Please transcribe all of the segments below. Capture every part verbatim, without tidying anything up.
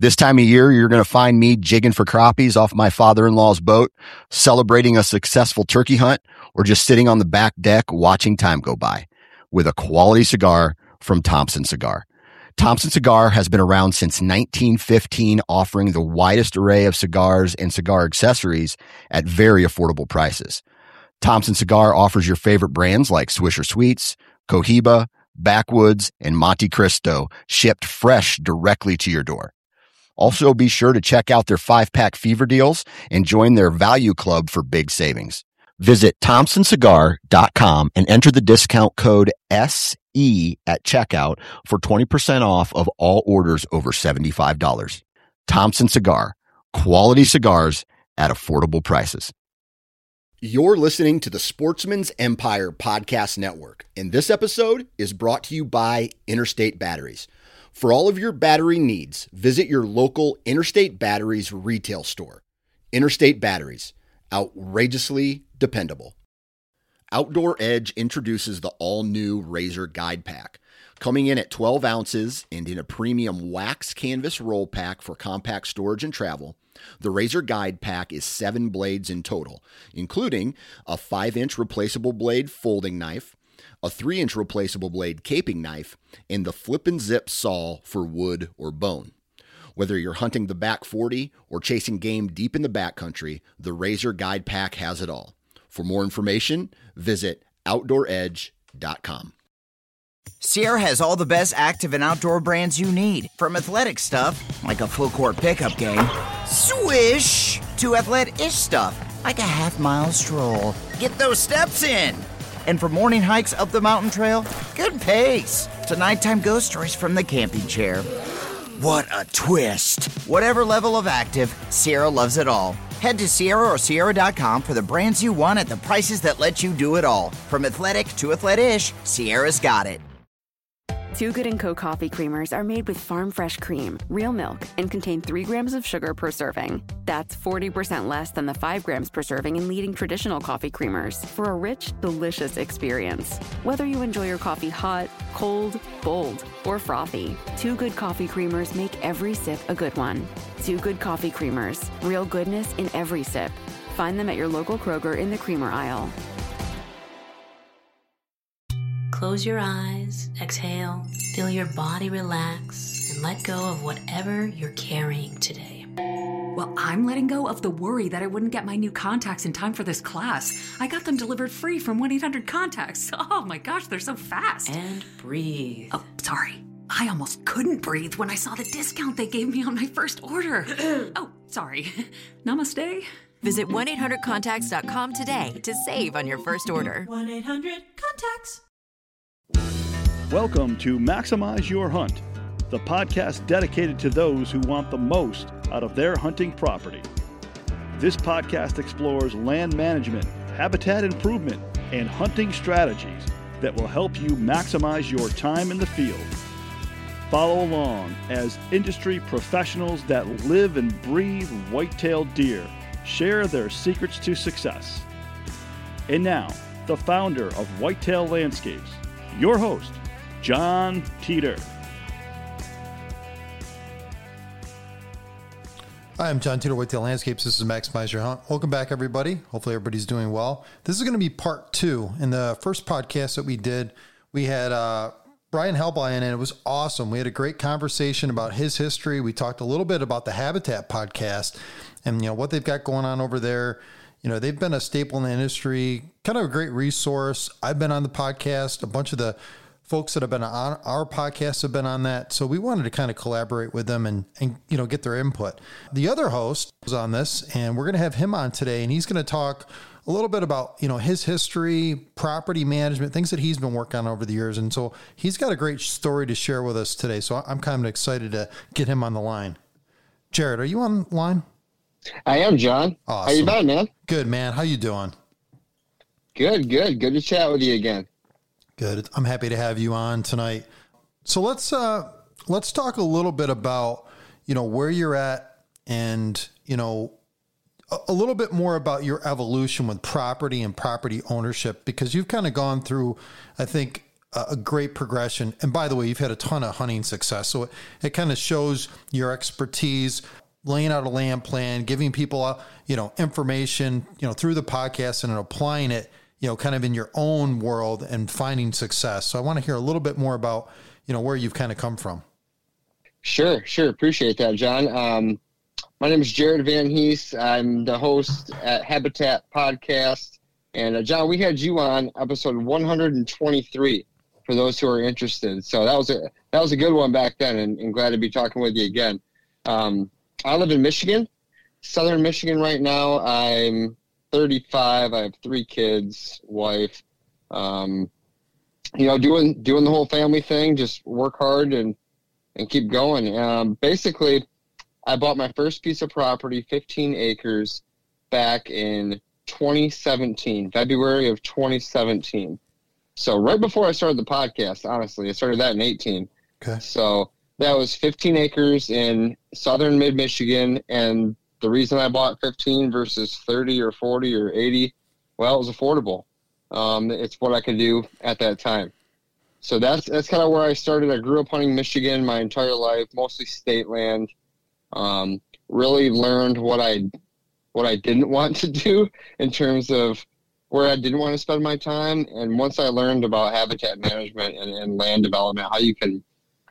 This time of year, you're going to find me jigging for crappies off my father-in-law's boat, celebrating a successful turkey hunt, or just sitting on the back deck watching time go by with a quality cigar from Thompson Cigar. Thompson Cigar has been around since nineteen fifteen, offering the widest array of cigars and cigar accessories at very affordable prices. Thompson Cigar offers your favorite brands like Swisher Sweets, Cohiba, Backwoods, and Monte Cristo, shipped fresh directly to your door. Also, be sure to check out their five-pack fever deals and join their value club for big savings. Visit thompson cigar dot com and enter the discount code S E at checkout for twenty percent off of all orders over seventy-five dollars. Thompson Cigar, quality cigars at affordable prices. You're listening to the Sportsman's Empire Podcast Network, and this episode is brought to you by Interstate Batteries. For all of your battery needs, visit your local Interstate Batteries retail store. Interstate Batteries, outrageously dependable. Outdoor Edge introduces the all-new Razor Guide Pack. Coming in at twelve ounces and in a premium wax canvas roll pack for compact storage and travel, the Razor Guide Pack is seven blades in total, including a five-inch replaceable blade folding knife, a three-inch replaceable blade caping knife, and the flip and zip saw for wood or bone. Whether you're hunting the back forty or chasing game deep in the backcountry, the Razor Guide Pack has it all. For more information, visit outdoor edge dot com. Sierra has all the best active and outdoor brands you need. From athletic stuff, like a full court pickup game, swish, to athletic-ish stuff, like a half-mile stroll. Get those steps in. And for morning hikes up the mountain trail, good pace. To nighttime ghost stories from the camping chair. What a twist. Whatever level of active, Sierra loves it all. Head to Sierra or Sierra dot com for the brands you want at the prices that let you do it all. From athletic to athletic-ish, Sierra's got it. Two Good and Co. coffee creamers are made with farm fresh cream, real milk, and contain three grams of sugar per serving. That's forty percent less than the five grams per serving in leading traditional coffee creamers for a rich, delicious experience. Whether you enjoy your coffee hot, cold, bold, or frothy, Two Good coffee creamers make every sip a good one. Two Good coffee creamers, real goodness in every sip. Find them at your local Kroger in the creamer aisle. Close your eyes, exhale, feel your body relax, and let go of whatever you're carrying today. Well, I'm letting go of the worry that I wouldn't get my new contacts in time for this class. I got them delivered free from one eight hundred contacts. Oh my gosh, they're so fast. And breathe. Oh, sorry. I almost couldn't breathe when I saw the discount they gave me on my first order. Oh, sorry. Namaste. Visit one eight hundred contacts dot com today to save on your first order. one eight hundred contacts. Welcome to Maximize Your Hunt, the podcast dedicated to those who want the most out of their hunting property. This podcast explores land management, habitat improvement, and hunting strategies that will help you maximize your time in the field. Follow along as industry professionals that live and breathe white-tailed deer share their secrets to success. And now, the founder of Whitetail Landscapes, your host, John Teeter. Hi, I'm John Teeter, Whitetail Landscapes. This is Maximize Your Hunt. Welcome back, everybody. Hopefully everybody's doing well. This is going to be part two. In the first podcast that we did, we had uh, Brian Helblein, and it was awesome. We had a great conversation about his history. We talked a little bit about the Habitat podcast and, you know, what they've got going on over there. You know, they've been a staple in the industry, kind of a great resource. I've been on the podcast. A bunch of the folks that have been on our podcast have been on that. So we wanted to kind of collaborate with them and, and, you know, get their input. The other host was on this, and we're going to have him on today, and he's going to talk a little bit about, you know, his history, property management, things that he's been working on over the years. And so he's got a great story to share with us today. So I'm kind of excited to get him on the line. Jared, are you on the line? I am, John. Awesome. How you doing, man? Good, man. How you doing? Good, good. Good to chat with you again. Good. I'm happy to have you on tonight. So let's uh, let's talk a little bit about, you know, where you're at and, you know, a, a little bit more about your evolution with property and property ownership, because you've kind of gone through, I think, a, a great progression. And by the way, you've had a ton of hunting success. So it, it kind of shows your expertise, laying out a land plan, giving people, uh, you know, information, you know, through the podcast and applying it, you know, kind of in your own world and finding success. So I want to hear a little bit more about, you know, where you've kind of come from. Sure, sure. Appreciate that, John. Um, my name is Jared Van Hees. I'm the host at Habitat Podcast. And uh, John, we had you on episode one hundred twenty-three for those who are interested. So that was a, that was a good one back then, and, and glad to be talking with you again. Um, I live in Michigan, Southern Michigan right now. I'm thirty-five. I have three kids, wife, um, you know, doing, doing the whole family thing, just work hard and, and keep going. Um, basically I bought my first piece of property, fifteen acres, back in twenty seventeen, February of twenty seventeen. So right before I started the podcast, honestly, I started that in eighteen. Okay. So that was fifteen acres in southern mid-Michigan, and the reason I bought fifteen versus thirty or forty or eighty, well, it was affordable. Um, it's what I could do at that time. So that's that's kind of where I started. I grew up hunting Michigan my entire life, mostly state land. Um, really learned what I what I didn't want to do in terms of where I didn't want to spend my time. And once I learned about habitat management and, and land development, how you can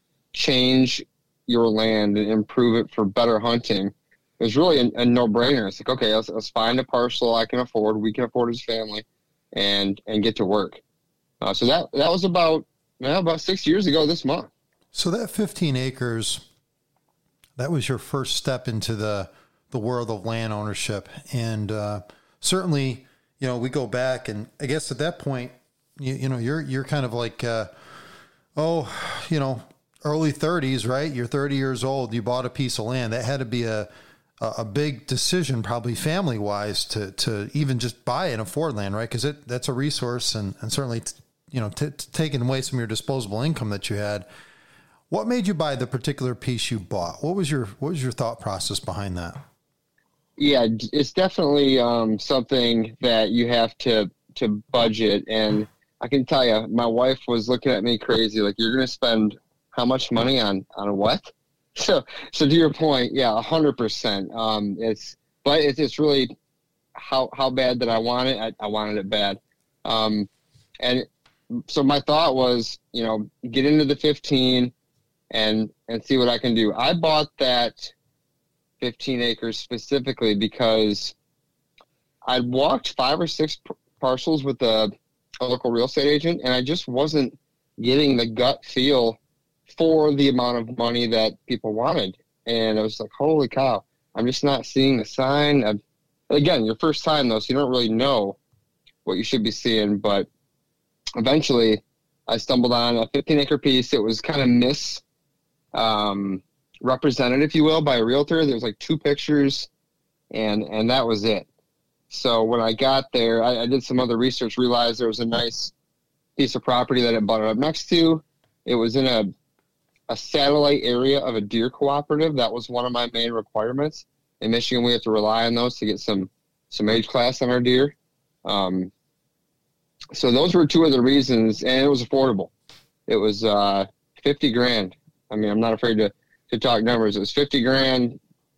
change your land and improve it for better hunting, it was really a, a no-brainer. It's like, okay, let's, let's find a parcel I can afford, we can afford as a family, and and get to work. Uh, so that that was about well, about six years ago this month. So that fifteen acres, that was your first step into the the world of land ownership. And uh, certainly, you know, we go back, and I guess at that point, you, you know, you're you're kind of like, uh, oh, you know, early thirties, right? You're thirty years old. You bought a piece of land. That had to be a a big decision, probably family wise, to to even just buy and afford land, right? Because it that's a resource, and and certainly, t- you know, t- t- taking away some of your disposable income that you had. What made you buy the particular piece you bought? What was your what was your thought process behind that? Yeah, it's definitely um, something that you have to to budget. And I can tell you, my wife was looking at me crazy, like, you're going to spend how much money on on what? So, so to your point, yeah, a hundred percent. Um, it's, but it's, it's really how, how bad that I want it. I, I wanted it bad. Um, and so my thought was, you know, get into the fifteen and, and see what I can do. I bought that fifteen acres specifically because I'd walked five or six p- parcels with a, a local real estate agent, and I just wasn't getting the gut feel for the amount of money that people wanted. And I was like, holy cow, I'm just not seeing the sign. I've, again, your first time though, so you don't really know what you should be seeing. But eventually I stumbled on a fifteen acre piece. It was kind of mis um, represented, if you will, by a realtor. There was like two pictures, and, and that was it. So when I got there, I, I did some other research, realized there was a nice piece of property that it bought it up next to. It was in a a satellite area of a deer cooperative. That was one of my main requirements. In Michigan, we have to rely on those to get some, some age class on our deer. Um, so those were two of the reasons, and it was affordable. It was uh, fifty grand. I mean, I'm not afraid to, to talk numbers. It was fifty grand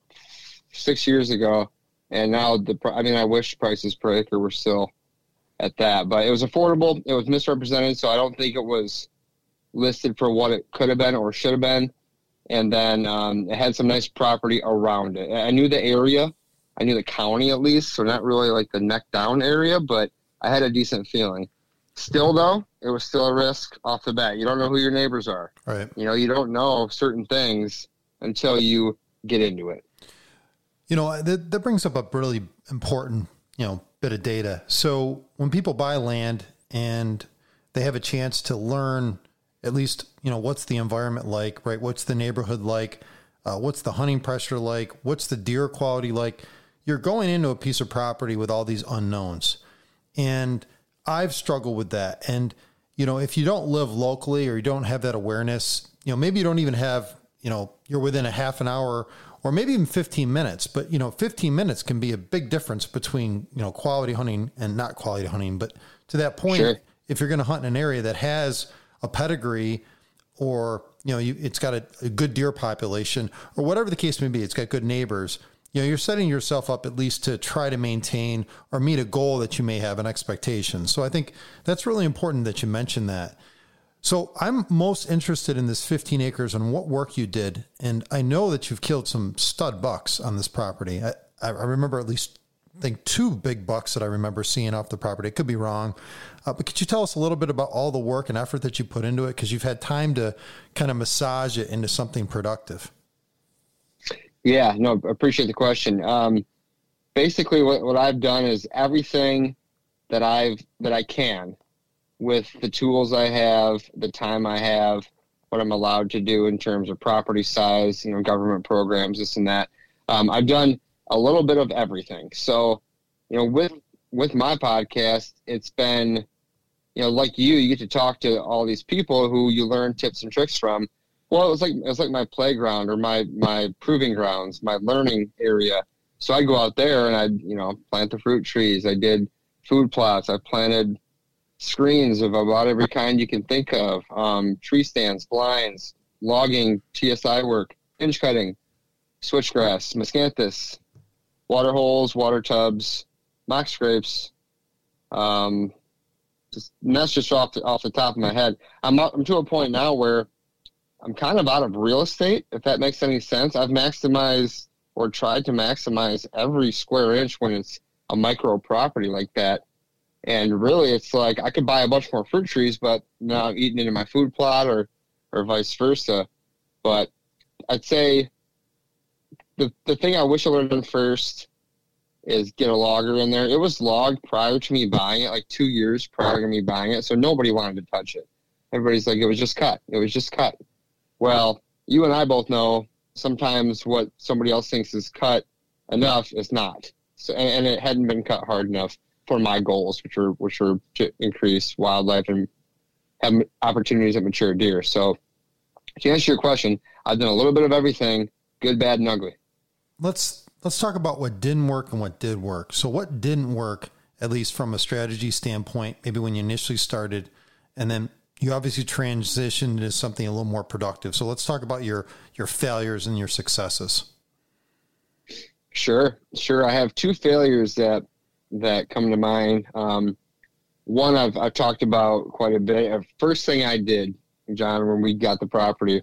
six years ago. And now the, I mean, I wish prices per acre were still at that, but it was affordable. It was misrepresented. So I don't think it was listed for what it could have been or should have been. And then um, it had some nice property around it. I knew the area. I knew the county at least, so not really like the neck down area, but I had a decent feeling. Still, though, it was still a risk off the bat. You don't know who your neighbors are. Right. You know, you don't know certain things until you get into it. You know, that, that brings up a really important, you know, bit of data. So when people buy land and they have a chance to learn at least, you know, what's the environment like, right? What's the neighborhood like? Uh, what's the hunting pressure like? What's the deer quality like? You're going into a piece of property with all these unknowns. And I've struggled with that. And, you know, if you don't live locally or you don't have that awareness, you know, maybe you don't even have, you know, you're within a half an hour or maybe even fifteen minutes, but, you know, fifteen minutes can be a big difference between, you know, quality hunting and not quality hunting. But to that point, sure. If you're going to hunt in an area that has a pedigree, or, you know, you, it's got a, a good deer population, or whatever the case may be, it's got good neighbors, you know, you're setting yourself up at least to try to maintain or meet a goal that you may have, an expectation. So I think that's really important that you mentioned that. So I'm most interested in this fifteen acres and what work you did. And I know that you've killed some stud bucks on this property. I, I remember at least, I think, two big bucks that I remember seeing off the property. It could be wrong. Uh, but could you tell us a little bit about all the work and effort that you put into it? Because you've had time to kind of massage it into something productive. Yeah, no, appreciate the question. Um, basically what, what I've done is everything that I've, that I can, with the tools I have, the time I have, what I'm allowed to do in terms of property size, you know, government programs, this and that. Um, I've done a little bit of everything. So, you know, with, with my podcast, it's been, you know, like you, you get to talk to all these people who you learn tips and tricks from. Well, it was like, it was like my playground or my, my proving grounds, my learning area. So I'd go out there and I'd, you know, plant the fruit trees. I did food plots. I planted screens of about every kind you can think of, um, tree stands, blinds, logging, T S I work, hinge cutting, switchgrass, miscanthus, water holes, water tubs, mock scrapes. Um, just, and that's just off the, off the top of my head. I'm, I'm to a point now where I'm kind of out of real estate, if that makes any sense. I've maximized or tried to maximize every square inch when it's a micro property like that. And really, it's like I could buy a bunch more fruit trees, but now I'm eating into my food plot, or, or vice versa. But I'd say the the thing I wish I would have done first is get a logger in there. It was logged prior to me buying it, like two years prior to me buying it, so nobody wanted to touch it. Everybody's like, it was just cut. It was just cut. Well, you and I both know sometimes what somebody else thinks is cut enough is not. So, and, and it hadn't been cut hard enough for my goals, which were which were to increase wildlife and have opportunities at mature deer. So to answer your question, I've done a little bit of everything, good, bad, and ugly. Let's let's talk about what didn't work and what did work. So what didn't work, at least from a strategy standpoint, maybe when you initially started, and then you obviously transitioned into something a little more productive. So let's talk about your your failures and your successes. Sure, sure. I have two failures that that come to mind. Um, one I've, I've talked about quite a bit. First thing I did, John, when we got the property,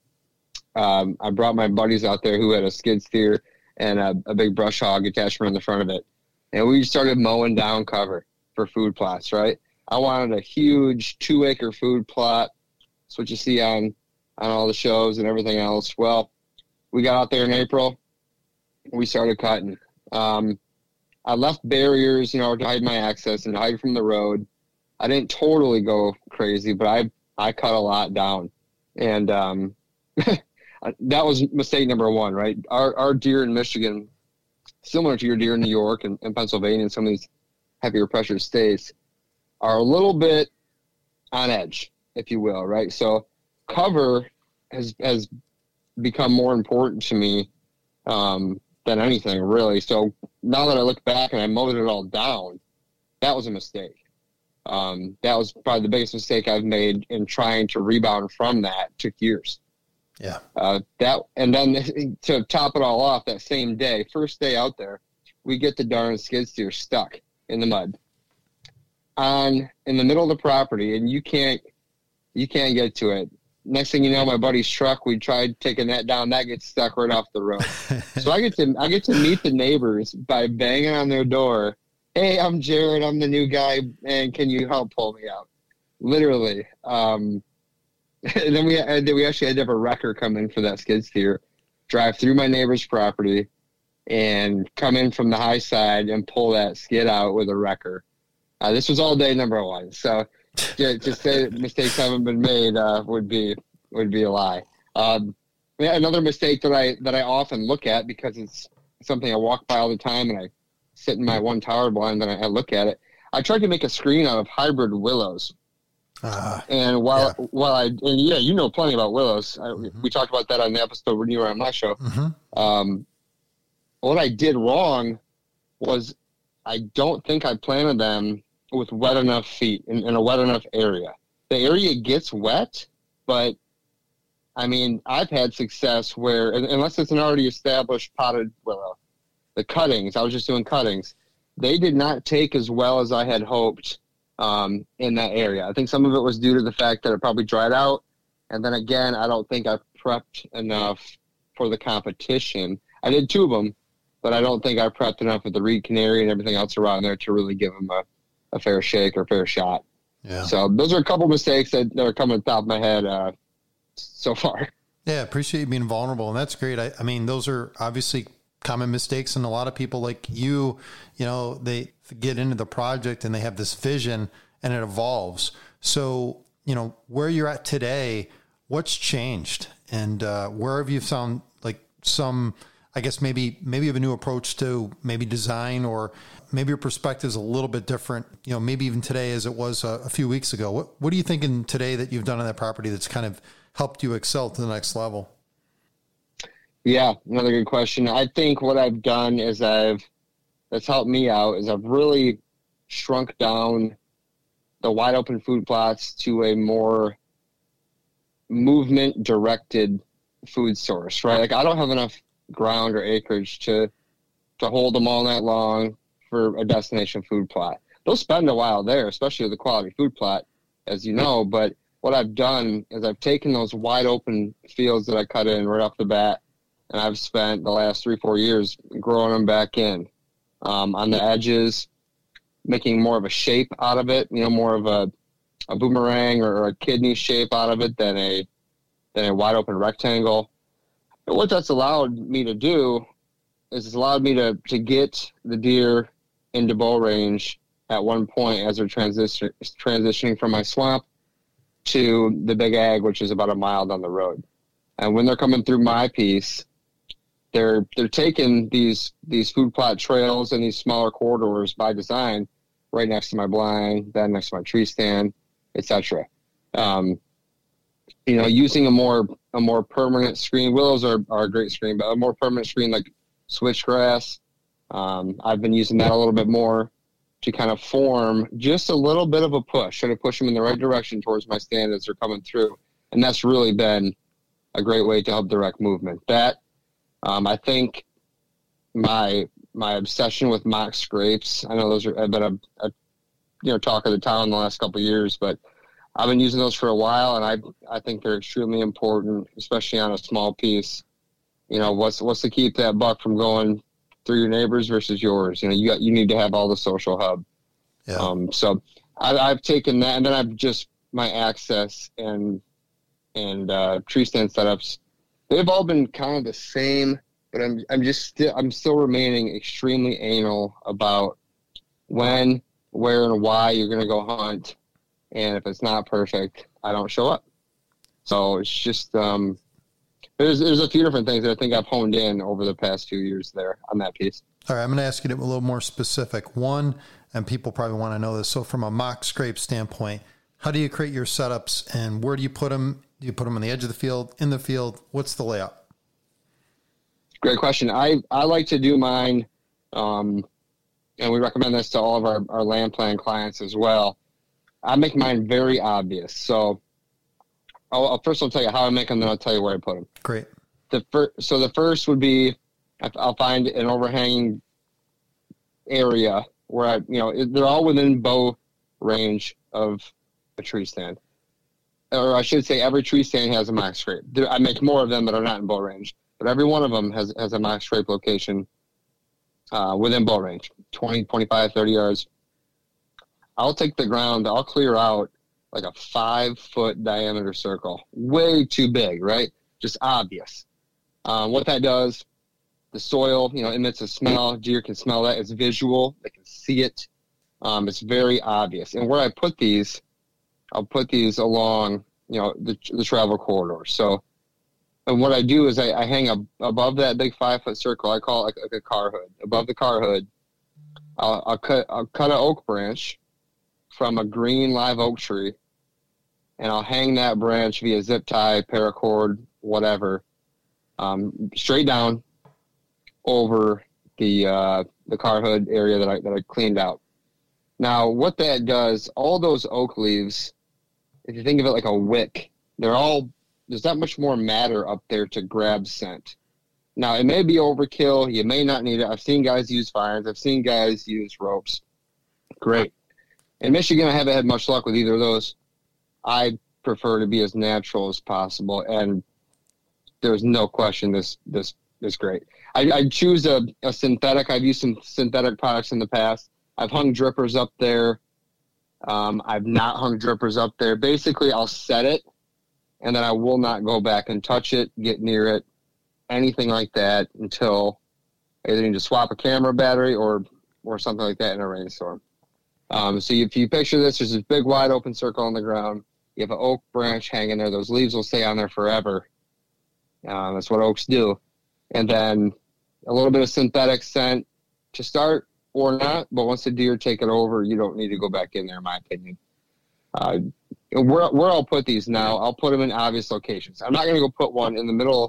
um, I brought my buddies out there who had a skid steer and a, a big brush hog attachment on the front of it. And we started mowing down cover for food plots, right? I wanted a huge two acre food plot. That's what you see on, on all the shows and everything else. Well, we got out there in April. We started cutting. Um, I left barriers, you know, to hide my access and to hide from the road. I didn't totally go crazy, but I I cut a lot down. And um, that was mistake number one, right? Our our deer in Michigan, similar to your deer in New York and, and Pennsylvania and some of these heavier pressure states, are a little bit on edge, if you will, right? So cover has has become more important to me um, than anything, really. So now that I look back and I mowed it all down, that was a mistake. Um, that was probably the biggest mistake I've made in trying to rebound from that. It took years. Yeah. Uh, that and then to top it all off, that same day, first day out there, we get the darn skid steer stuck in the mud on in the middle of the property, and you can't you can't get to it. Next thing you know, my buddy's truck, we tried taking that down, that gets stuck right off the road. So I get to I get to meet the neighbors by banging on their door. Hey, I'm Jared. I'm the new guy, and can you help pull me out? Literally. Um, and then we and then we actually had to have a wrecker come in for that skid steer, drive through my neighbor's property, and come in from the high side and pull that skid out with a wrecker. Uh, this was all day number one. So to, to say that mistakes haven't been made uh, would be would be a lie. Um, another mistake that I that I often look at, because it's something I walk by all the time, and I sit in my one tower blind and I, I look at it. I tried to make a screen out of hybrid willows. Uh, and while yeah. while I and yeah, you know plenty about willows. I, mm-hmm. We talked about that on the episode when you were on my show. Mm-hmm. Um, what I did wrong was I don't think I planted them with wet enough feet in, in a wet enough area. the area gets wet, but I mean, I've had success where, unless it's an already established potted, well, the cuttings, I was just doing cuttings, they did not take as well as I had hoped um, in that area. I think some of it was due to the fact that it probably dried out. And then again, I don't think I prepped enough for the competition. I did two of them, but I don't think I prepped enough with the Reed Canary and everything else around there to really give them a, a fair shake or fair shot. Yeah. So those are a couple mistakes that, that are coming to the top of my head uh, so far. Yeah, appreciate you being vulnerable, and that's great. I, I mean, those are obviously common mistakes, and a lot of people like you, you know, they get into the project and they have this vision and it evolves. So, you know, where you're at today, what's changed, and uh, where have you found like some, I guess maybe maybe you have a new approach to maybe design, or maybe your perspective is a little bit different, you know, maybe even today as it was a, a few weeks ago. What what are you thinking today that you've done on that property that's kind of helped you excel to the next level? Yeah, another good question. I think what I've done is I've, that's helped me out, is I've really shrunk down the wide open food plots to a more movement directed food source, right? Like I don't have enough ground or acreage to, to hold them all night long for a destination food plot. They'll spend a while there, especially with the quality food plot, as you know, but what I've done is I've taken those wide open fields that I cut in right off the bat, and I've spent the last three, four years growing them back in um, on the edges, making more of a shape out of it, you know, more of a, a boomerang or a kidney shape out of it than a, than a wide open rectangle. And what that's allowed me to do is it's allowed me to, to get the deer into bow range at one point as they're transition, transitioning from my swamp to the big ag, which is about a mile down the road. And when they're coming through my piece, they're they're taking these these food plot trails and these smaller corridors by design right next to my blind, then next to my tree stand, et cetera. Um, you know, using a more a more permanent screen. Willows are, are a great screen, but a more permanent screen like switchgrass. Um, I've been using that a little bit more to kind of form just a little bit of a push, try to push them in the right direction towards my stand as they're coming through. And that's really been a great way to help direct movement. That, um, I think my, my obsession with mock scrapes, I know those are, have been a, a you know, talk of the town in the last couple of years, but I've been using those for a while, and I, I think they're extremely important, especially on a small piece. You know, what's, what's to keep that buck from going through your neighbors versus yours? You know, you got, you need to have all the social hub. Yeah. Um, so I, I've taken that, and then I've just, my access and, and, uh, tree stand setups, they've all been kind of the same, but I'm, I'm just still, I'm still remaining extremely anal about when, where, and why you're going to go hunt. And if it's not perfect, I don't show up. So it's just, um, There's there's a few different things that I think I've honed in over the past few years there on that piece. All right, I'm going to ask you to be a little more specific. One, and people probably want to know this, so from a mock scrape standpoint, how do you create your setups, and where do you put them? Do you put them on the edge of the field, in the field? What's the layout? Great question. I, I like to do mine, um, and we recommend this to all of our, our land plan clients as well. I make mine very obvious. So I'll, I'll first I'll tell you how I make them, then I'll tell you where I put them. Great. The fir- so the first would be I'll find an overhanging area where I, you know, they're all within bow range of a tree stand. Or I should say every tree stand has a mock scrape. There, I make more of them that are not in bow range, but every one of them has, has a mock scrape location uh, within bow range, twenty, twenty-five, thirty yards. I'll take the ground, I'll clear out like a five foot diameter circle, way too big, right? Just obvious. Um, what that does, the soil, you know, emits a smell. Deer can smell that. It's visual. They can see it. Um, it's very obvious. And where I put these, I'll put these along, you know, the, the travel corridor. So, and what I do is I, I hang up above that big five foot circle. I call it like, like a car hood. Above the car hood, I'll, I'll cut, I'll cut an oak branch from a green live oak tree, and I'll hang that branch via zip tie, paracord, whatever, um, straight down over the uh, the car hood area that I that I cleaned out. Now, what that does, all those oak leaves, if you think of it like a wick, they're all, there's not much more matter up there to grab scent. Now, it may be overkill. You may not need it. I've seen guys use fires. I've seen guys use ropes. Great. In Michigan, I haven't had much luck with either of those. I prefer to be as natural as possible, and there's no question this this is great. I, I choose a, a synthetic. I've used some synthetic products in the past. I've hung drippers up there. Um, I've not hung drippers up there. Basically, I'll set it, and then I will not go back and touch it, get near it, anything like that until either need to swap a camera battery or or something like that in a rainstorm. Um, so if you picture this, there's this big wide open circle on the ground. You have an oak branch hanging there. Those leaves will stay on there forever. Uh, that's what oaks do. And then a little bit of synthetic scent to start or not, but once the deer take it over, you don't need to go back in there, in my opinion. Uh, where, where I'll put these now, I'll put them in obvious locations. I'm not going to go put one in the middle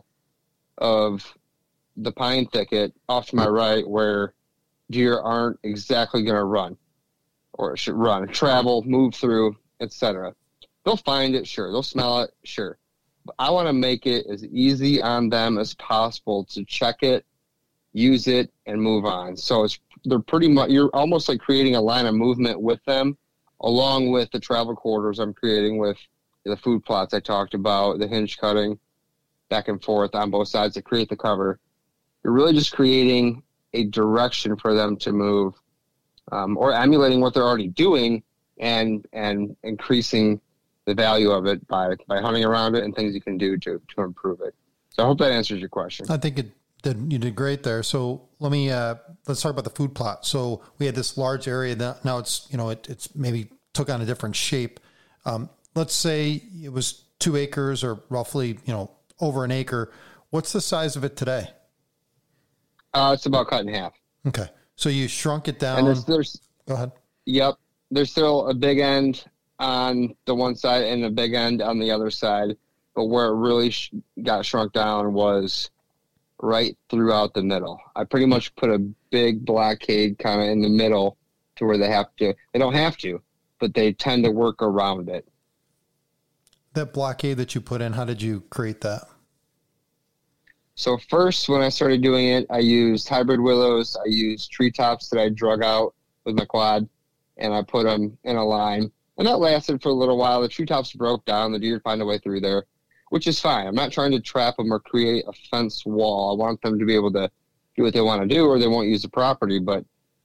of the pine thicket off to my right where deer aren't exactly going to run or should run, travel, move through, et cetera. They'll find it, sure. They'll smell it, sure. But I want to make it as easy on them as possible to check it, use it, and move on. So it's they're pretty much, you're almost like creating a line of movement with them, along with the travel corridors I'm creating with the food plots I talked about, the hinge cutting back and forth on both sides to create the cover. You're really just creating a direction for them to move, um, or emulating what they're already doing and and increasing the value of it by, by hunting around it and things you can do to, to improve it. So I hope that answers your question. I think it did, you did great there. So let me, uh, let's talk about the food plot. So we had this large area that now it's, you know, it, it's maybe took on a different shape. Um, let's say it was two acres or roughly, you know, over an acre. What's the size of it today? Uh, it's about cut in half. Okay. So you shrunk it down. And there's, there's, go ahead. Yep. There's still a big end on the one side and a big end on the other side. But where it really sh- got shrunk down was right throughout the middle. I pretty much put a big blockade kind of in the middle to where they have to, they don't have to, but they tend to work around it. That blockade that you put in, how did you create that? So first, when I started doing it, I used hybrid willows. I used treetops that I drug out with my quad, and I put them in a line. And that lasted for a little while. The treetops broke down. The deer find a way through there, which is fine. I'm not trying to trap them or create a fence wall. I want them to be able to do what they want to do, or they won't use the property. But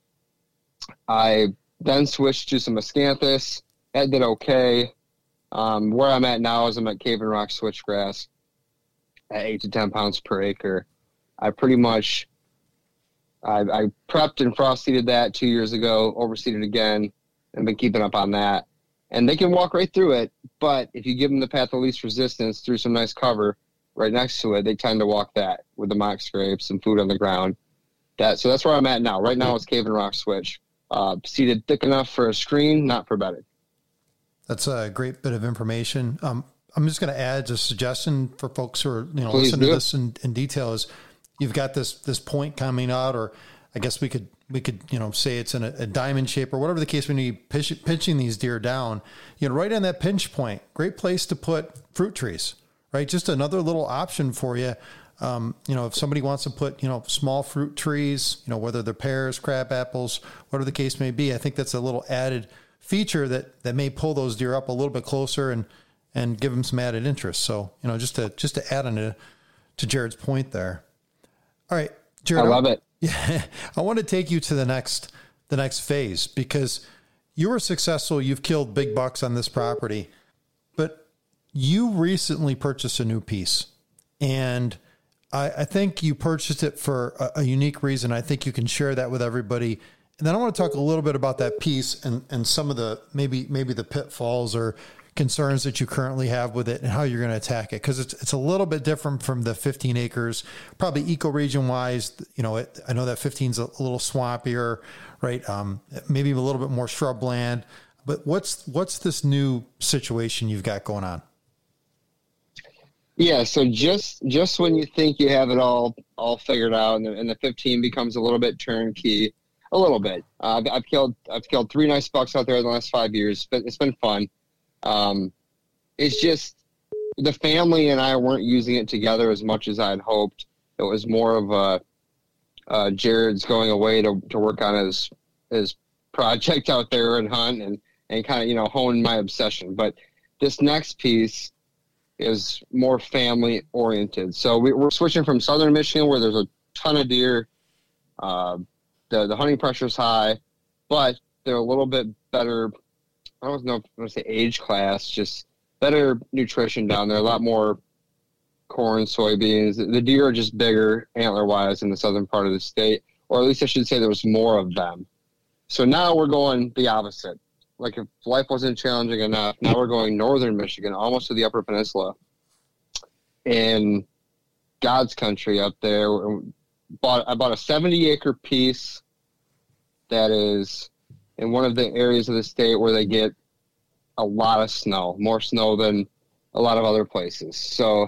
I then switched to some Miscanthus. That did okay. Um, where I'm at now is I'm at Cave and Rock switchgrass at eight to ten pounds per acre. I pretty much, I, I prepped and frost seeded that two years ago, overseeded again, and been keeping up on that. And they can walk right through it, but if you give them the path of least resistance through some nice cover right next to it, they tend to walk that with the mock scrapes and food on the ground. That so that's where I'm at now. Right now it's Cave and Rock switch. Uh, seeded thick enough for a screen, not for bedding. That's a great bit of information. Um, I'm just going to add a suggestion for folks who are, you know, Please listen do. to this in, in detail is you've got this, this point coming out, or I guess we could, we could, you know, say it's in a, a diamond shape or whatever the case when you pitch, pinching these deer down, you know, right on that pinch point, great place to put fruit trees, right? Just another little option for you. Um, you know, if somebody wants to put, you know, small fruit trees, you know, whether they're pears, crab apples, whatever the case may be, I think that's a little added feature that, that may pull those deer up a little bit closer and, and give them some added interest. So, you know, just to, just to add on to, to Jared's point there. All right, Jared. I love it. Yeah. I want to take you to the next, the next phase, because you were successful. You've killed big bucks on this property, but you recently purchased a new piece, and I, I think you purchased it for a, a unique reason. I think you can share that with everybody. And then I want to talk a little bit about that piece and, and some of the, maybe, maybe the pitfalls or concerns that you currently have with it and how you're going to attack it. Cause it's, it's a little bit different from the fifteen acres, probably ecoregion wise. You know, it, I know that fifteen's a, a little swampier, right? Um, maybe a little bit more shrubland, but what's, what's this new situation you've got going on? Yeah. So just, just when you think you have it all, all figured out and the, and the fifteen becomes a little bit turnkey, a little bit, uh, I've, I've killed, I've killed three nice bucks out there in the last five years, but it's been fun. Um, it's just the family and I weren't using it together as much as I'd hoped. It was more of a uh, Jared's going away to, to work on his his project out there and hunt and, and kind of, you know, hone my obsession. But this next piece is more family oriented. So we, we're switching from Southern Michigan, where there's a ton of deer. Uh, the, the hunting pressure is high, but they're a little bit better. I don't know if I want to say age class, just better nutrition down there, a lot more corn, soybeans. The deer are just bigger antler wise in the southern part of the state, or at least I should say there was more of them. So now we're going the opposite. Like if life wasn't challenging enough, now we're going northern Michigan, almost to the Upper Peninsula, in God's country up there. Bought I bought a seventy acre piece that is in one of the areas of the state where they get a lot of snow, more snow than a lot of other places. So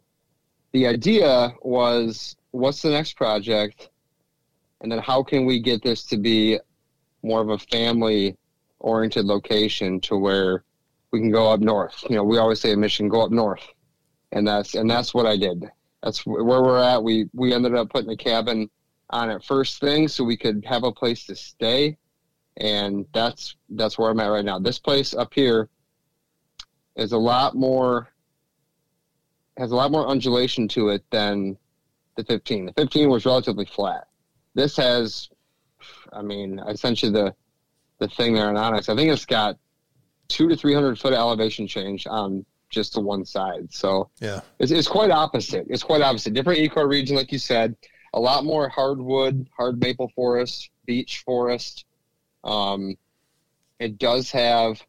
the idea was, what's the next project? And then how can we get this to be more of a family oriented location to where we can go up north? You know, we always say in Michigan, go up north. And that's, and that's what I did. That's where we're at. We, we ended up putting a cabin on it first thing so we could have a place to stay. And that's, that's where I'm at right now. This place up here is a lot more, has a lot more undulation to it than the fifteen. The fifteen was relatively flat. This has, I mean, I sent you the, the thing there on Onyx. I think it's got two to three hundred foot of elevation change on just the one side. So yeah, it's, it's quite opposite. It's quite opposite. Different ecoregion, like you said, a lot more hardwood, hard maple forest, beech forest. Um, it does have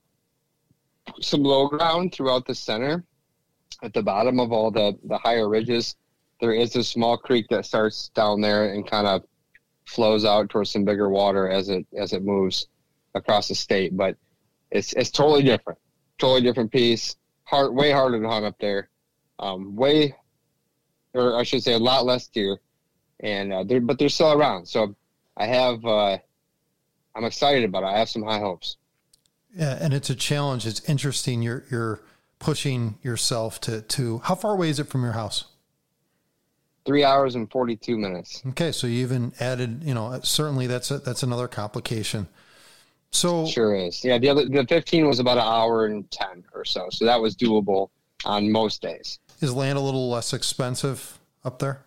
some low ground throughout the center. At the bottom of all the, the higher ridges, there is a small creek that starts down there and kind of flows out towards some bigger water as it as it moves across the state. But it's it's totally different, totally different piece. Hard, way harder to hunt up there. Um, way, or I should say, a lot less deer, and uh, they're but they're still around. So I have, uh, I'm excited about it. I have some high hopes. Yeah, and it's a challenge. It's interesting. You're you're pushing yourself to to. How far away is it from your house? Three hours and forty-two minutes. Okay, so you even added, you know, certainly that's a, that's another complication. So sure is. Yeah, the other the fifteen was about an hour and ten or so, so that was doable on most days. Is land a little less expensive up there?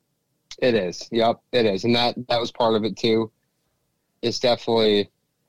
It is. Yep, it is, and that that was part of it too. It's definitely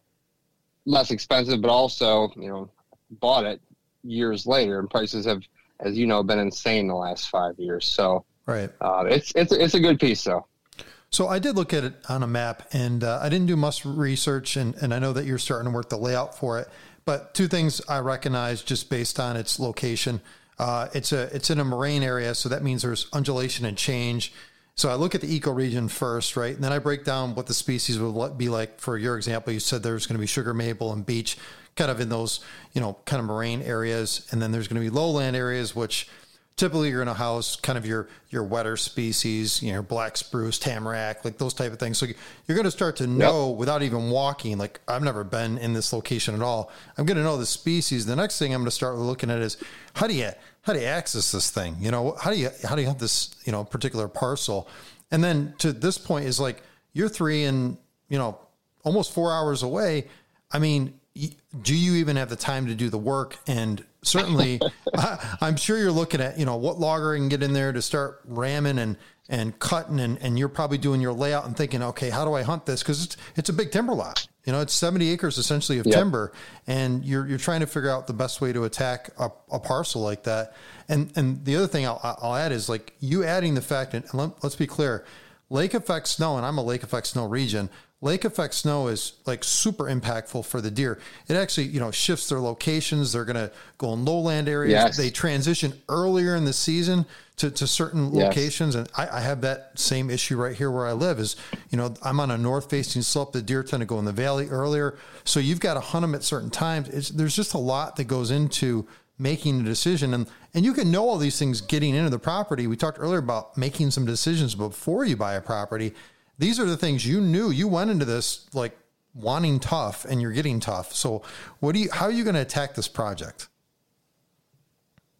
less expensive, but also, you know, bought it years later, and prices have, as you know, been insane the last five years. So right, uh, it's it's it's a good piece though. So I did look at it on a map, and uh, I didn't do much research, and, and I know that you're starting to work the layout for it. But two things I recognize just based on its location. Uh, it's a it's in a moraine area, so that means there's undulation and change. So I look at the ecoregion first, right? And then I break down what the species would be like. For your example, you said there's going to be sugar maple and beech kind of in those, you know, kind of moraine areas. And then there's going to be lowland areas, which typically you're going to house kind of your, your wetter species, you know, black spruce, tamarack, like those type of things. So you're going to start to know yep. without even walking, like I've never been in this location at all. I'm going to know the species. The next thing I'm going to start looking at is how do you, how do you access this thing? You know, how do you, how do you have this, you know, particular parcel? And then to this point is like, you're three and, you know, almost four hours away. I mean, do you even have the time to do the work? And certainly I, I'm sure you're looking at, you know, what logger I can get in there to start ramming and, and cutting. And, and you're probably doing your layout and thinking, okay, how do I hunt this? Cause it's, it's a big timber lot, you know, it's seventy acres essentially of yep. timber. And you're, you're trying to figure out the best way to attack a, a parcel like that. And, and the other thing I'll, I'll add is like you adding the fact, and let, let's be clear, lake effect snow, and I'm a lake effect snow region. Lake effect snow is like super impactful for the deer. It actually, you know, shifts their locations. They're going to go in lowland areas. Yes. They transition earlier in the season to, to certain yes. locations. And I, I have that same issue right here where I live is, you know, I'm on a north facing slope. The deer tend to go in the valley earlier. So you've got to hunt them at certain times. It's, there's just a lot that goes into making a decision. And, and you can know all these things getting into the property. We talked earlier about making some decisions before you buy a property. These are the things you knew. You went into this like wanting tough, and you're getting tough. So what do you, how are you going to attack this project?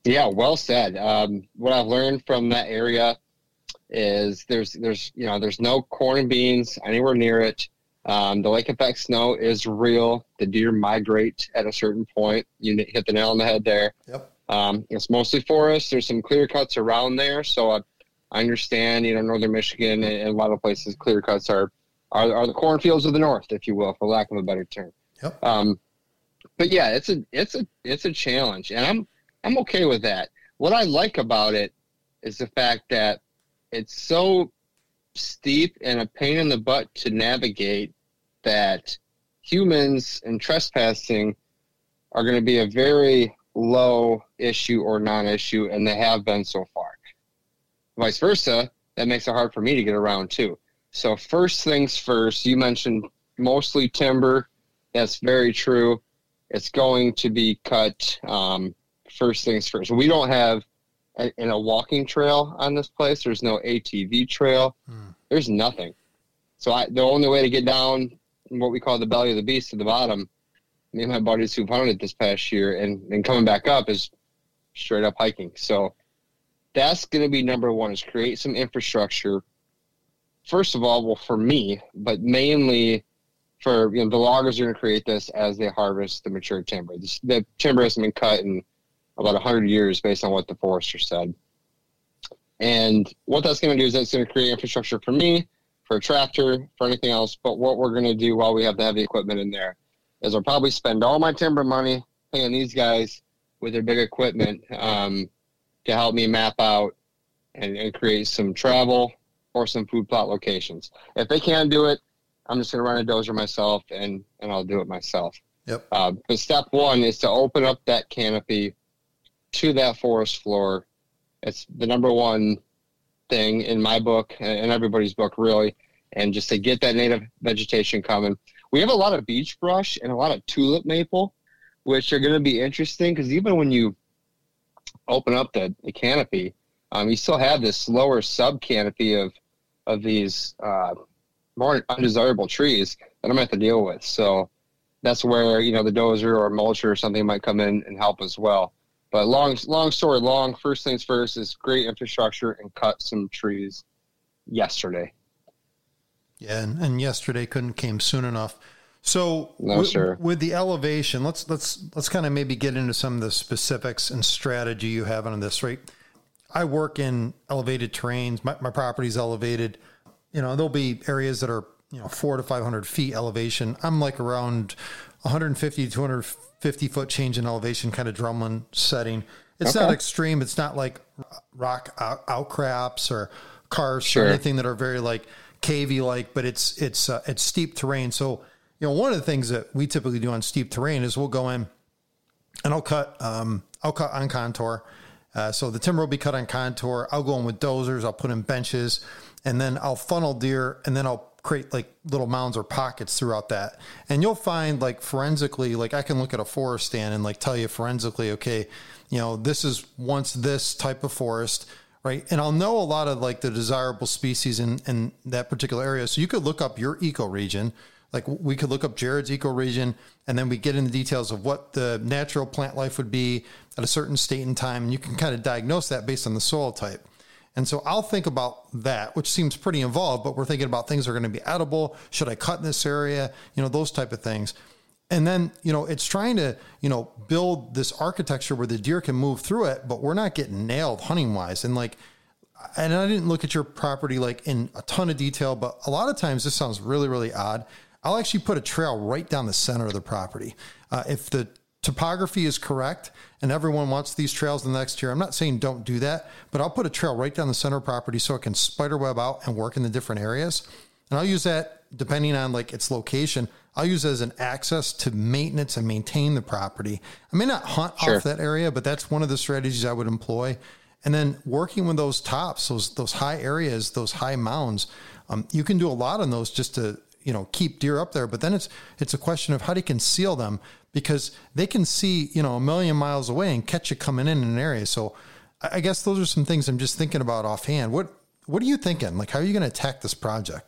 Yeah, well said. Um, what I've learned from that area is there's, there's, you know, there's no corn and beans anywhere near it. Um, the lake effect snow is real. The deer migrate at a certain point. You hit the nail on the head there. Yep. Um, it's mostly forest. There's some clear cuts around there. So I, I understand, you know, northern Michigan and, and a lot of places, clear cuts are, are, are the cornfields of the north, if you will, for lack of a better term. Yep. Um, but yeah, it's a, it's a, it's a challenge, and I'm, I'm okay with that. What I like about it is the fact that it's so steep and a pain in the butt to navigate that humans and trespassing are going to be a very low issue or non-issue, and they have been so far. Vice versa, that makes it hard for me to get around too. So first things first, you mentioned mostly timber. That's very true. It's going to be cut um, first things first. We don't have a, in a walking trail on this place. There's no A T V trail. Hmm. There's nothing. So I, the only way to get down what we call the belly of the beast to the bottom, me and my buddies who've hunted this past year and, and coming back up, is straight up hiking. So that's going to be number one, is create some infrastructure. First of all, well, for me, but mainly for, you know, the loggers are going to create this as they harvest the mature timber. This, the timber hasn't been cut in about one hundred years based on what the forester said. And what that's going to do is that's going to create infrastructure for me, for a tractor, for anything else. But what we're going to do while we have the heavy equipment in there is I'll probably spend all my timber money paying these guys with their big equipment um, to help me map out and, and create some travel or some food plot locations. If they can't do it, I'm just going to run a dozer myself, and, and I'll do it myself. Yep. Uh, but step one is to open up that canopy to that forest floor. It's the number one thing in my book and everybody's book, really, and just to get that native vegetation coming. We have a lot of beech brush and a lot of tulip maple, which are going to be interesting because even when you open up the, the canopy, um, you still have this lower sub canopy of of these uh, more undesirable trees that I'm going to have to deal with. So that's where, you know, the dozer or mulcher or something might come in and help as well. But long, long story long, first things first is great infrastructure and cut some trees yesterday. Yeah, and, and yesterday couldn't came soon enough. So no, with, sure. with the elevation, let's let's let's kind of maybe get into some of the specifics and strategy you have on this, right? I work in elevated terrains. My, my property's elevated. You know, there'll be areas that are, you know, four to five hundred feet elevation. I'm like around one hundred fifty to two hundred fifty foot change in elevation, kind of drumlin setting. It's okay. Not extreme. It's not like rock out, outcrops or karsts sure. or anything that are very like cavey like, but it's it's uh, it's steep terrain. So, you know, one of the things that we typically do on steep terrain is we'll go in and I'll cut um, I'll cut on contour. Uh, so the timber will be cut on contour. I'll go in with dozers. I'll put in benches, and then I'll funnel deer, and then I'll create like little mounds or pockets throughout that. And you'll find like forensically, like I can look at a forest stand and like tell you forensically, okay, you know, this is once this type of forest, right? And I'll know a lot of like the desirable species in, in that particular area. So you could look up your ecoregion. Like we could look up Jared's ecoregion, and then we get into details of what the natural plant life would be at a certain state and time. And you can kind of diagnose that based on the soil type. And so I'll think about that, which seems pretty involved, but we're thinking about things that are going to be edible. Should I cut in this area? You know, those type of things. And then, you know, it's trying to, you know, build this architecture where the deer can move through it, but we're not getting nailed hunting wise. And like, and I didn't look at your property like in a ton of detail, but a lot of times this sounds really, really odd. I'll actually put a trail right down the center of the property. Uh, if the topography is correct and everyone wants these trails the next year, I'm not saying don't do that, but I'll put a trail right down the center of property so it can spider web out and work in the different areas. And I'll use that depending on like its location. I'll use it as an access to maintenance and maintain the property. I may not hunt sure. off that area, but that's one of the strategies I would employ. And then working with those tops, those, those high areas, those high mounds, um, you can do a lot on those just to, you know, keep deer up there. But then it's, it's a question of how do you conceal them, because they can see, you know, a million miles away and catch you coming in, in an area. So I guess those are some things I'm just thinking about offhand. What, what are you thinking? Like, how are you going to attack this project?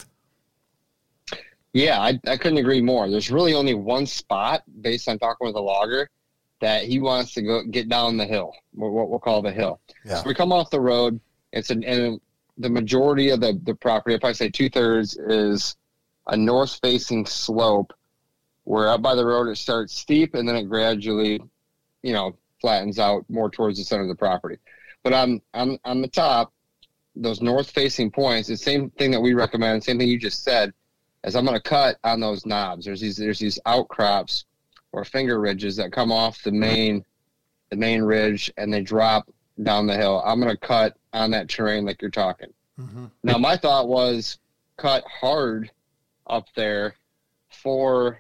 Yeah, I, I couldn't agree more. There's really only one spot based on talking with a logger that he wants to go get down the hill, what we'll call the hill. Yeah. So we come off the road. It's an, and the majority of the, the property, if I say two thirds, is a north facing slope where up by the road it starts steep and then it gradually, you know, flattens out more towards the center of the property. But on, on, on the top, those north facing points, the same thing that we recommend, same thing you just said, is I'm going to cut on those knobs. There's these, there's these outcrops or finger ridges that come off the main, the main ridge and they drop down the hill. I'm going to cut on that terrain like you're talking. Mm-hmm. Now, my thought was cut hard up there for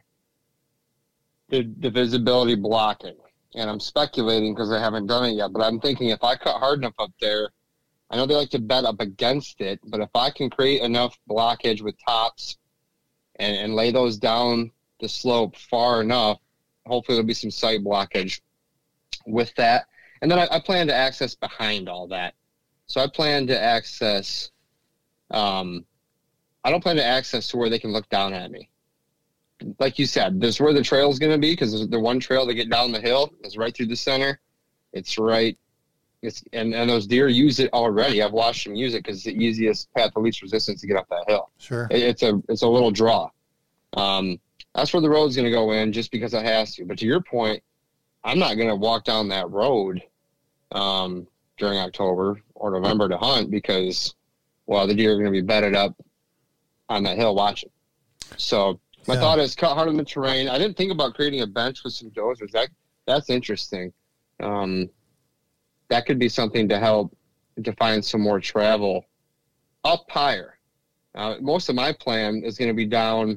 the, the visibility blocking. And I'm speculating because I haven't done it yet, but I'm thinking if I cut hard enough up there, I know they like to bet up against it, but if I can create enough blockage with tops and, and lay those down the slope far enough, hopefully there'll be some sight blockage with that. And then I, I plan to access behind all that. So I plan to access, um, I don't plan to access to where they can look down at me. Like you said, this is where the trail is going to be, because the one trail to get down the hill is right through the center. It's right. It's and, and those deer use it already. I've watched them use it because it's the easiest path of least resistance to get up that hill. Sure. It, it's a it's a little draw. Um, that's where the road's going to go in just because it has to. But to your point, I'm not going to walk down that road um, during October or November to hunt because, well, the deer are going to be bedded up on that hill watching. So my yeah. thought is cut hard on the terrain. I didn't think about creating a bench with some dozers. That that's interesting. Um, that could be something to help to find some more travel up higher. Uh, most of my plan is going to be down,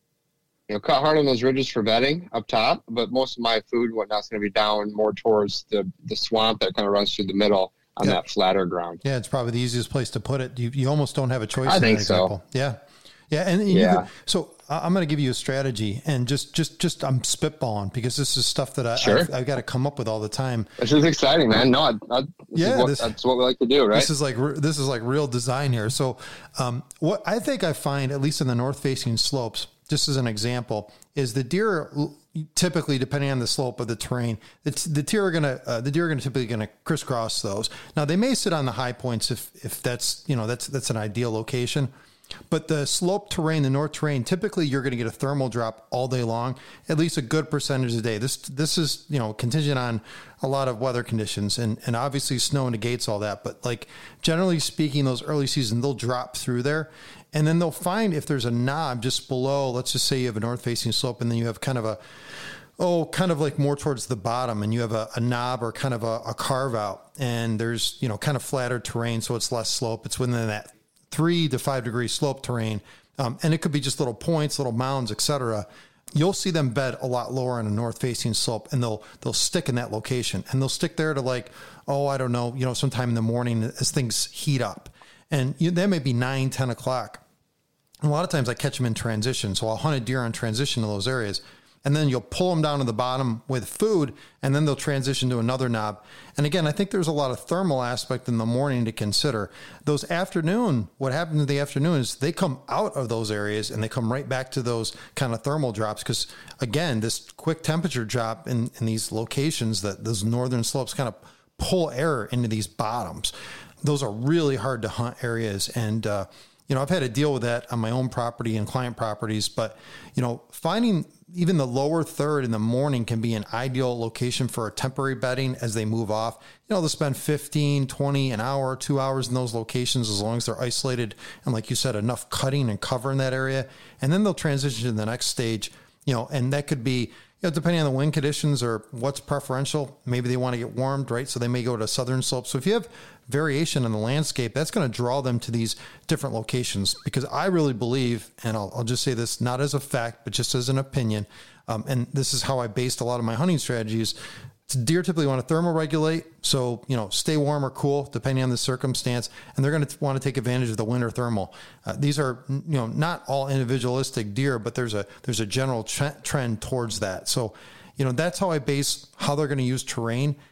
you know, cut hard on those ridges for bedding up top, but most of my food and whatnot's going to be down more towards the, the swamp that kind of runs through the middle on yeah. that flatter ground. Yeah, it's probably the easiest place to put it. You you almost don't have a choice. I in think that so. Example. Yeah. Yeah, and, and yeah. You could, so I'm going to give you a strategy, and just, just, just I'm spitballing because this is stuff that I, sure. I've, I've got to come up with all the time. This is exciting, man. No, I, I, this yeah, is what, this, that's what we like to do, right? This is like this is like real design here. So, um, what I think I find, at least in the north-facing slopes, just as an example, is the deer typically, depending on the slope of the terrain, it's the deer are gonna uh, the deer are gonna typically gonna crisscross those. Now they may sit on the high points if if that's you know that's that's an ideal location. But the slope terrain, the north terrain, typically you're going to get a thermal drop all day long, at least a good percentage of the day. This this is, you know, contingent on a lot of weather conditions and, and obviously snow negates all that. But like generally speaking, those early season, they'll drop through there and then they'll find if there's a knob just below, let's just say you have a north facing slope and then you have kind of a, oh, kind of like more towards the bottom and you have a, a knob or kind of a, a carve out and there's, you know, kind of flatter terrain. So it's less slope. It's within that three to five degree slope terrain. Um, and it could be just little points, little mounds, et cetera. You'll see them bed a lot lower on a north facing slope and they'll, they'll stick in that location and they'll stick there to like, oh, I don't know, you know, sometime in the morning as things heat up and you, that may be nine, ten o'clock. And a lot of times I catch them in transition. So I'll hunt a deer on transition to those areas. And then you'll pull them down to the bottom with food, and then they'll transition to another knob. And again, I think there's a lot of thermal aspect in the morning to consider. Those afternoon, what happens in the afternoon is they come out of those areas and they come right back to those kind of thermal drops. Because again, this quick temperature drop in, in these locations, that those northern slopes kind of pull air into these bottoms. Those are really hard to hunt areas. And, uh, you know, I've had to deal with that on my own property and client properties, but, you know, finding even the lower third in the morning can be an ideal location for a temporary bedding as they move off. You know, they'll spend fifteen, twenty, an hour, two hours in those locations as long as they're isolated. And like you said, enough cutting and cover in that area. And then they'll transition to the next stage, you know, and that could be, you know, depending on the wind conditions or what's preferential, maybe they want to get warmed, right? So they may go to southern slopes. So if you have variation in the landscape, that's going to draw them to these different locations because I really believe, and I'll, I'll just say this, not as a fact, but just as an opinion. Um, and this is how I based a lot of my hunting strategies. Deer typically want to thermoregulate. So, you know, stay warm or cool, depending on the circumstance. And they're going to want to take advantage of the winter thermal. Uh, these are, you know, not all individualistic deer, but there's a, there's a general tre- trend towards that. So, you know, that's how I base how they're going to use terrain.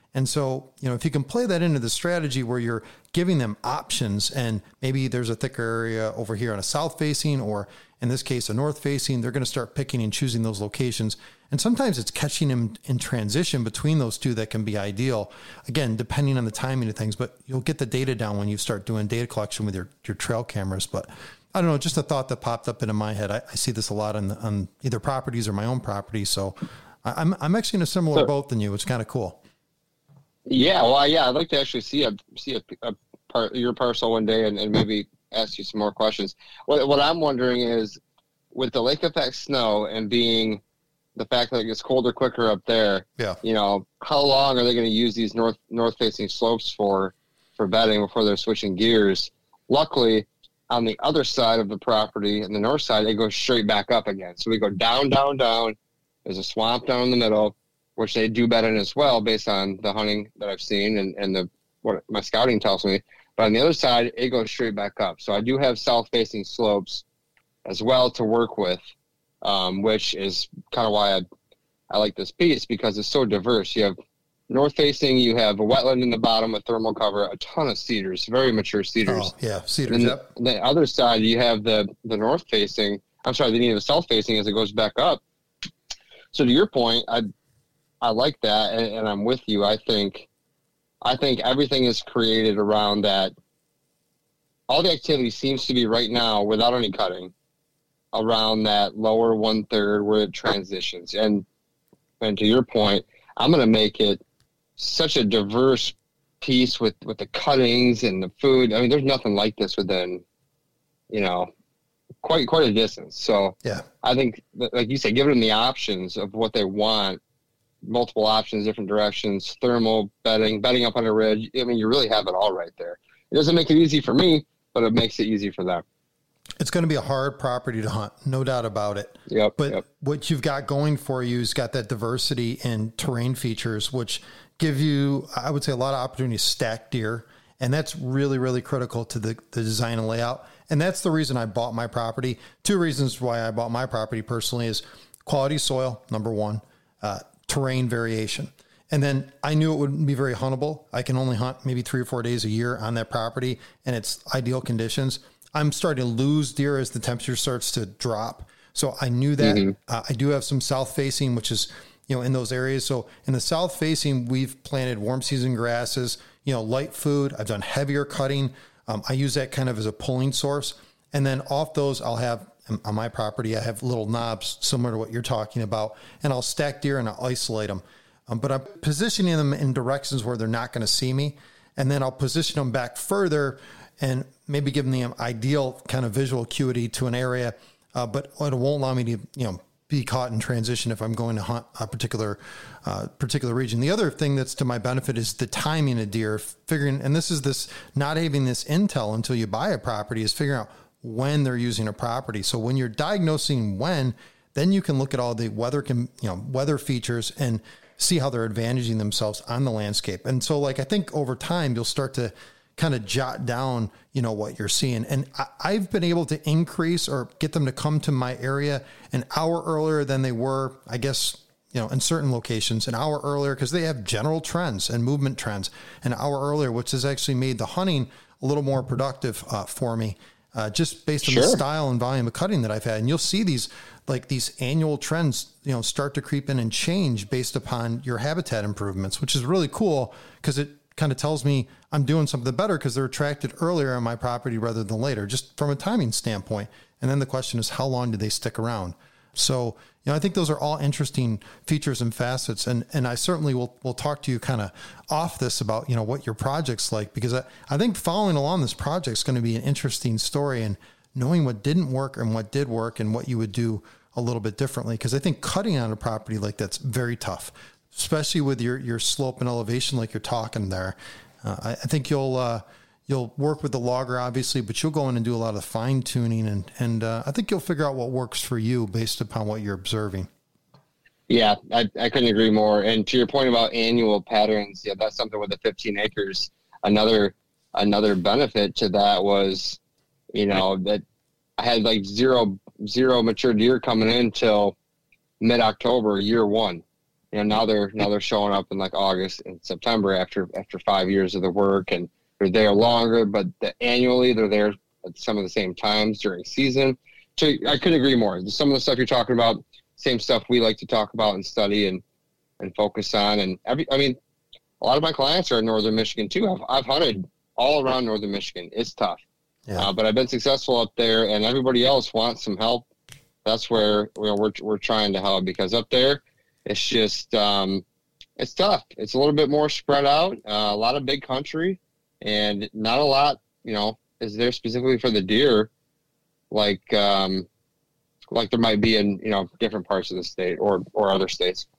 And so, you know, if you can play that into the strategy where you're giving them options, and maybe there's a thicker area over here on a south facing, or in this case, a north facing, they're going to start picking and choosing those locations. And sometimes it's catching them in transition between those two that can be ideal. Again, depending on the timing of things, but you'll get the data down when you start doing data collection with your, your trail cameras. But I don't know, just a thought that popped up into my head. I, I see this a lot on, on either properties or my own property. So I, I'm, I'm actually in a similar so, boat than you. It's kind of cool. Yeah. Well, yeah, I'd like to actually see a, see a, a part, your parcel one day and, and maybe ask you some more questions. What, what I'm wondering is, with the lake effect snow and being the fact that it gets colder quicker up there, yeah, you know, how long are they going to use these north north facing slopes for for bedding before they're switching gears? Luckily, on the other side of the property, on the north side, they go straight back up again. So we go down, down, down. There's a swamp down in the middle, which they do bed in as well, based on the hunting that I've seen and, and the what my scouting tells me. But on the other side, it goes straight back up. So I do have south facing slopes as well to work with, um, which is kind of why I, I like this piece, because it's so diverse. You have north facing, you have a wetland in the bottom, a thermal cover, a ton of cedars, very mature cedars. Oh, yeah, cedars, and yep. The, the other side, you have the, the north facing, I'm sorry, the, the south facing as it goes back up. So to your point, I I like that, and, and I'm with you. I think I think everything is created around that. All the activity seems to be right now, without any cutting, around that lower one third where it transitions. And and to your point, I'm going to make it such a diverse piece with, with the cuttings and the food. I mean, there's nothing like this within, you know, quite quite a distance. So yeah, I think, like you said, giving them the options of what they want, multiple options, different directions, thermal, bedding, bedding up on a ridge. I mean, you really have it all right there. It doesn't make it easy for me, but it makes it easy for them. It's going to be a hard property to hunt, no doubt about it. Yep. But yep. what you've got going for you is got that diversity in terrain features, which give you, I would say, a lot of opportunity to stack deer. And that's really, really critical to the, the design and layout. And that's the reason I bought my property. Two reasons why I bought my property personally is quality soil, number one, uh, terrain variation. And then I knew it wouldn't be very huntable. I can only hunt maybe three or four days a year on that property, and it's ideal conditions. I'm starting to lose deer as the temperature starts to drop. So I knew that. Mm-hmm. uh, I do have some south facing, which is, you know, in those areas. So in the south facing, we've planted warm season grasses, you know, light food. I've done heavier cutting. Um, I use that kind of as a pulling source. And then off those, I'll have on my property, I have little knobs similar to what you're talking about, and I'll stack deer and I'll isolate them. Um, but I'm positioning them in directions where they're not going to see me. And then I'll position them back further and maybe give them the ideal kind of visual acuity to an area, uh, but it won't allow me to, you know, be caught in transition if I'm going to hunt a particular, uh, particular region. The other thing that's to my benefit is the timing of deer, figuring, and this is this, not having this intel until you buy a property, is figuring out when they're using a property. So when you're diagnosing when, then you can look at all the weather, can, you know, weather features and see how they're advantaging themselves on the landscape. And so, like, I think over time you'll start to kind of jot down, you know, what you're seeing. And I, I've been able to increase or get them to come to my area an hour earlier than they were, I guess, you know, in certain locations, an hour earlier, because they have general trends and movement trends an hour earlier, which has actually made the hunting a little more productive uh, for me, uh, just based on sure. the style and volume of cutting that I've had. And you'll see these, like these annual trends, you know, start to creep in and change based upon your habitat improvements, which is really cool because it kind of tells me I'm doing something better because they're attracted earlier on my property rather than later, just from a timing standpoint. And then the question is, how long do they stick around? So, you know, I think those are all interesting features and facets. And, and I certainly will, will talk to you kind of off this about, you know, what your project's like, because I, I think following along this project is going to be an interesting story, and knowing what didn't work and what did work and what you would do a little bit differently. Because I think cutting on a property like that's very tough, especially with your, your slope and elevation, like you're talking there. Uh, I, I think you'll, uh, you'll work with the logger, obviously, but you'll go in and do a lot of fine tuning, and, and, uh, I think you'll figure out what works for you based upon what you're observing. Yeah, I, I couldn't agree more. And to your point about annual patterns, yeah, that's something with the fifteen acres. Another, another benefit to that was, you know, that I had like zero, zero mature deer coming in till mid-October, year one. you know, now they're now they're showing up in like August and September after after five years of the work, and they're there longer, but the, annually they're there at some of the same times during season. So I couldn't agree more. Some of the stuff you're talking about, same stuff we like to talk about and study and and focus on. And every, I mean, a lot of my clients are in Northern Michigan too. I've I've hunted all around Northern Michigan. It's tough, yeah. uh, but I've been successful up there, and everybody else wants some help. That's where you know, we're we're trying to help, because up there, it's just um, it's tough. It's a little bit more spread out, uh, a lot of big country, and not a lot, you know, is there specifically for the deer, like um, like there might be in, you know, different parts of the state or or other states.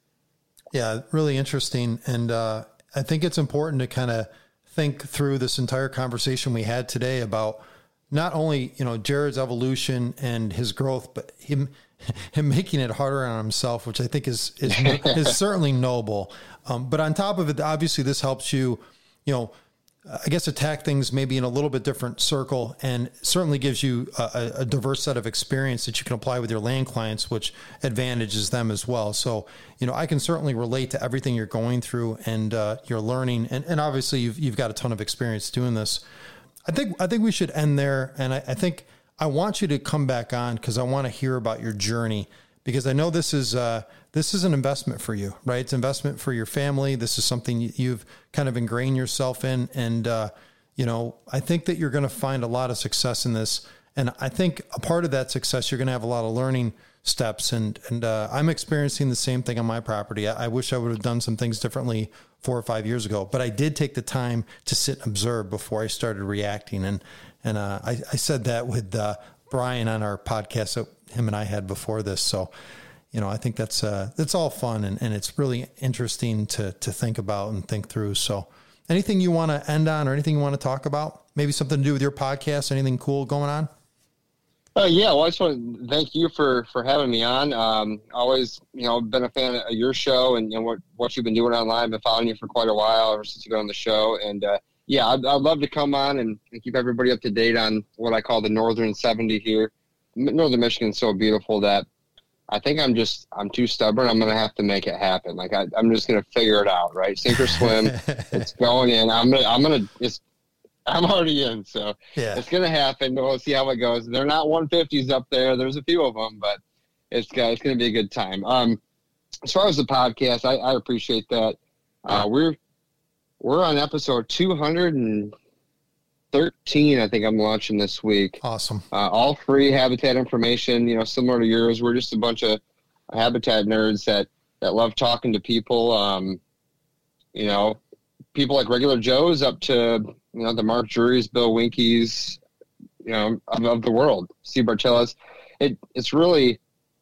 Yeah, really interesting, and uh, I think it's important to kind of think through this entire conversation we had today about not only, you know, Jared's evolution and his growth, but him him making it harder on himself, which I think is is, is certainly noble. Um, but on top of it, obviously, this helps you, you know, I guess attack things maybe in a little bit different circle, and certainly gives you a, a diverse set of experience that you can apply with your land clients, which advantages them as well. So, you know, I can certainly relate to everything you're going through and uh, you're learning, and, and obviously you've you've got a ton of experience doing this. I think I think we should end there, and I, I think I want you to come back on because I want to hear about your journey, because I know this is uh, this is an investment for you, right? It's an investment for your family. This is something you've kind of ingrained yourself in, and uh, you know, I think that you're going to find a lot of success in this, and I think a part of that success, you're going to have a lot of learning steps, and and uh, I'm experiencing the same thing on my property. I, I wish I would have done some things differently four or five years ago, but I did take the time to sit and observe before I started reacting. And, and, uh, I, I said that with, uh, Brian on our podcast that him and I had before this. So, you know, I think that's, uh, that's all fun, and, and it's really interesting to, to think about and think through. So anything you want to end on or anything you want to talk about, maybe something to do with your podcast, anything cool going on? Uh, yeah, well, I just want to thank you for, for having me on. Um, always, you know, been a fan of your show and, you know, what, what you've been doing online. I've been following you for quite a while ever since you got on the show. And, uh, yeah, I'd, I'd love to come on and, and keep everybody up to date on what I call the Northern seventy here. Northern Michigan's so beautiful that I think I'm just, I'm too stubborn. I'm going to have to make it happen. Like I, I'm just going to figure it out, right? Sink or swim. It's going in. I'm going to, I'm going to just, I'm already in, so yeah. It's going to happen. We'll see how it goes. They're not one fifties up there. There's a few of them, but it's, it's going to be a good time. Um, as far as the podcast, I, I appreciate that. Uh, we're we're on episode two hundred thirteen, I think I'm launching this week. Awesome. Uh, all free habitat information, you know, similar to yours. We're just a bunch of habitat nerds that, that love talking to people, um, you know, people like regular Joes up to, you know, the Mark Drury's, Bill Winkeys, you know, of, of the world, Steve Bartellas. It, it's really,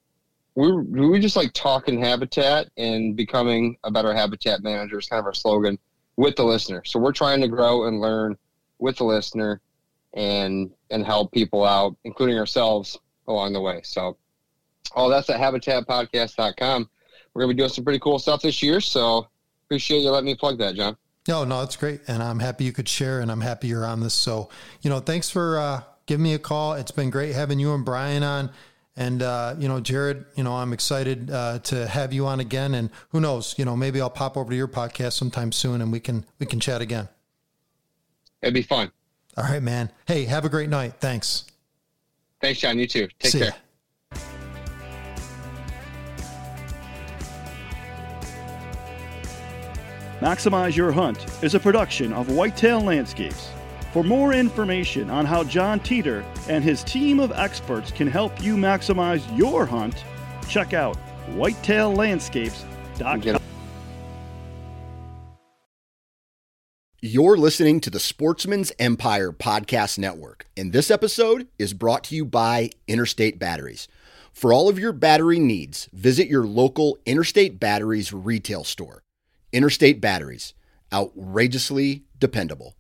we we just like talking habitat and becoming a better habitat manager is kind of our slogan with the listener. So we're trying to grow and learn with the listener and, and help people out, including ourselves along the way. So all that's at habitat podcast dot com. We're going to be doing some pretty cool stuff this year. So appreciate you letting me plug that, John. No, no, it's great. And I'm happy you could share, and I'm happy you're on this. So, you know, thanks for uh, giving me a call. It's been great having you and Brian on. And, uh, you know, Jared, you know, I'm excited uh, to have you on again. And who knows, you know, maybe I'll pop over to your podcast sometime soon and we can, we can chat again. It'd be fun. All right, man. Hey, have a great night. Thanks. Thanks, John. You too. Take See care. Ya. Maximize Your Hunt is a production of Whitetail Landscapes. For more information on how John Teeter and his team of experts can help you maximize your hunt, check out whitetail landscapes dot com. You're listening to the Sportsman's Empire Podcast Network, and this episode is brought to you by Interstate Batteries. For all of your battery needs, visit your local Interstate Batteries retail store. Interstate Batteries, outrageously dependable.